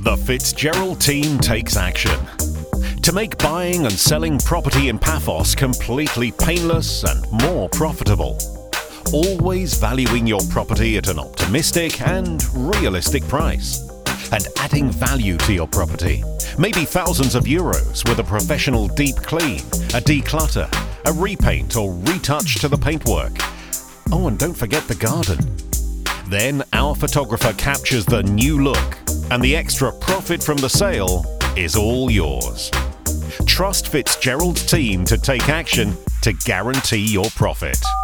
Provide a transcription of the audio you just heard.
The Fitzgerald team takes action to make buying and selling property in Paphos completely painless and more profitable. Always valuing your property at an optimistic and realistic price. And adding value to your property, maybe thousands of euros with a professional deep clean, a declutter, a repaint or retouch to the paintwork. Oh, and don't forget the garden. Then our photographer captures the new look, and the extra profit from the sale is all yours. Trust Fitzgerald's team to take action to guarantee your profit.